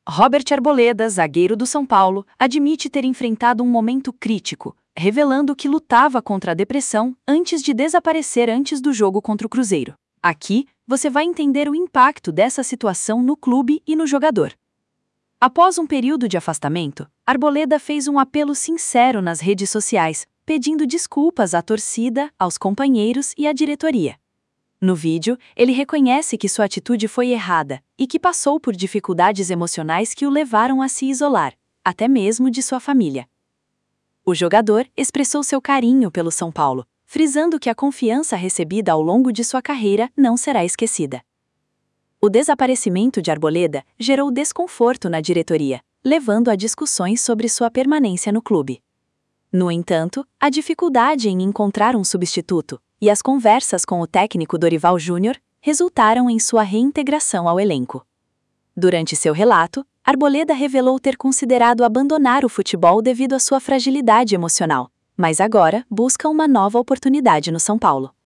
Robert Arboleda, zagueiro do São Paulo, admite ter enfrentado um momento crítico, revelando que lutava contra a depressão antes de desaparecer antes do jogo contra o Cruzeiro. Aqui, você vai entender o impacto dessa situação no clube e no jogador. Após um período de afastamento, Arboleda fez um apelo sincero nas redes sociais, pedindo desculpas à torcida, aos companheiros e à diretoria. No vídeo, ele reconhece que sua atitude foi errada e que passou por dificuldades emocionais que o levaram a se isolar, até mesmo de sua família. O jogador expressou seu carinho pelo São Paulo, frisando que a confiança recebida ao longo de sua carreira não será esquecida. O desaparecimento de Arboleda gerou desconforto na diretoria, levando a discussões sobre sua permanência no clube. No entanto, a dificuldade em encontrar um substituto e as conversas com o técnico Dorival Júnior resultaram em sua reintegração ao elenco. Durante seu relato, Arboleda revelou ter considerado abandonar o futebol devido à sua fragilidade emocional, mas agora busca uma nova oportunidade no São Paulo.